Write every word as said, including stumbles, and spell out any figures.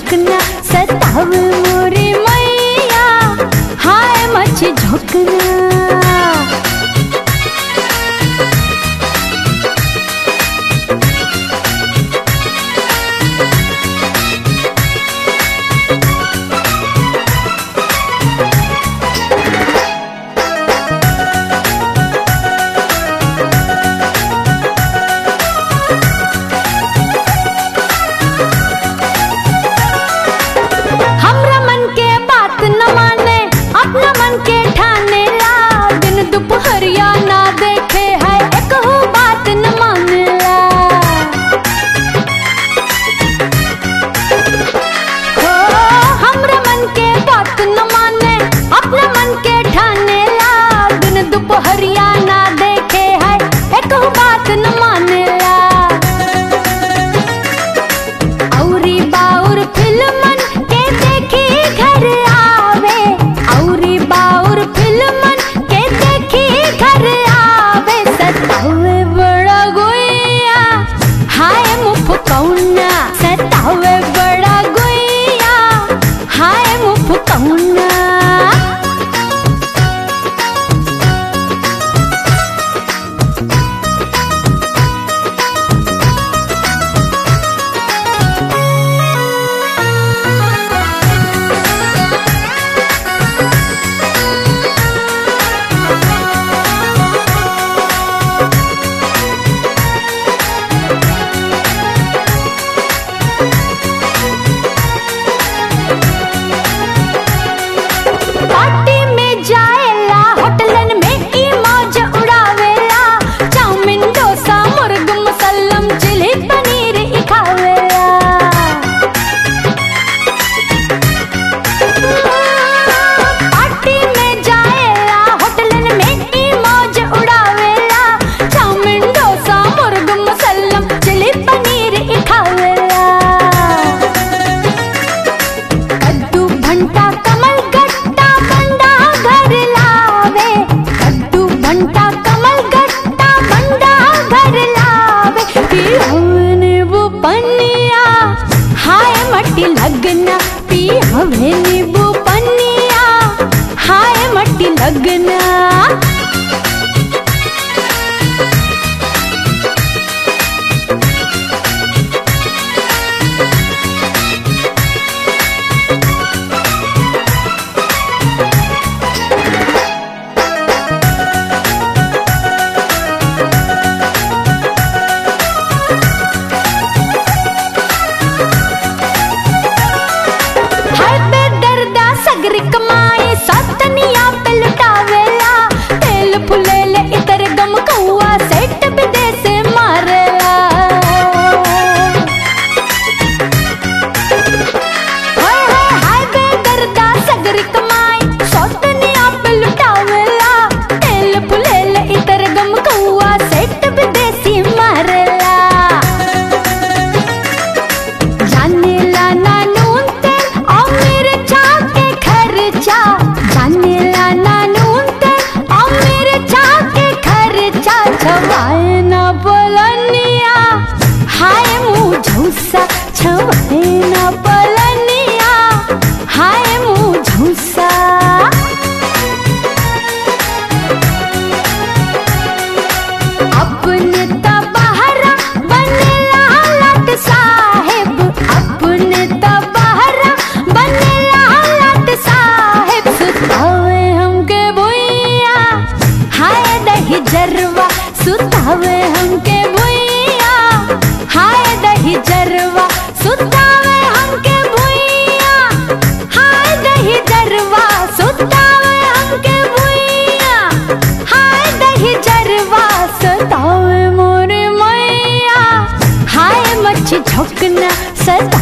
झोंकना सतावे मोरी मैया, हाय मच्छी झोंकना। अपना मन के ठाने ला, दिन दोपहरिया ना देखे है एक हो बात न माने ला। हो हमरा मन के बात न माने, अपना मन के ठाने ला, दिन दोपहरिया ना देखे है एक हो बात न माने ला। औरी बाउर फिल्मन के देखी घर आवे, औरी बाउर फिल्मन के देखी घर आवे, सतावे बड़ा गोइया हाय मुँह कौना, सतावे बड़ा गोइया हाय मुँह कौना। पार्टी में जाएला होटलन में ई मौज उड़ावेला, चाउमीन डोसा मुर्ग मुसल्लम चिली पनीर ई खावेला। पार्टी में जाएला होटलन में ई मौज उड़ावेला, चाउमीन डोसा मुर्ग मुसल्लम चिली पनीर ई खावेला। कद्दू भंटा कमल गट्टा बंडा घर लावे, कद्दू भंटा कमल गट्टा बंडा घर लावे, पियावे नींबू पनिया हाय मट्टी लगना, पियावे नींबू पनिया हाय मट्टी लगना। हाय बेदर्दा सगरी कमाई सतनिया पे लुटावेला, तेल फुलेले इतर गम कौआ सेठ विदेश मारेला। हाय हाय हाय बेदर्दा सगरी कमाई सतनिया पे लुटावेला, तेल फुलेले इतर गम कौआ सेठ विदेशी मारेला। जाने ला ना नून तेल और मिर्चा के खर्चा, जाने ला ना नून तेल और मिर्चा के खर्चा, छवाए ना पलनिया हाय मुँह झूसा, छवाए ना पलनिया हाय मुँह झूसा। अपने तबहरा बनेला लट साहेब, अपने तबहरा बनेला लट साहेब, सुतावे हमके भुइया हाय दही जरवा, सुतावे हमके भुइया हाय दही जरवा, सुतावे हमके भुइया हाय दही जरवा, सुतावे हमके भुइया हाय दही जरवा, सतावे मोरे मैया हाय मच्छी झोंकना सता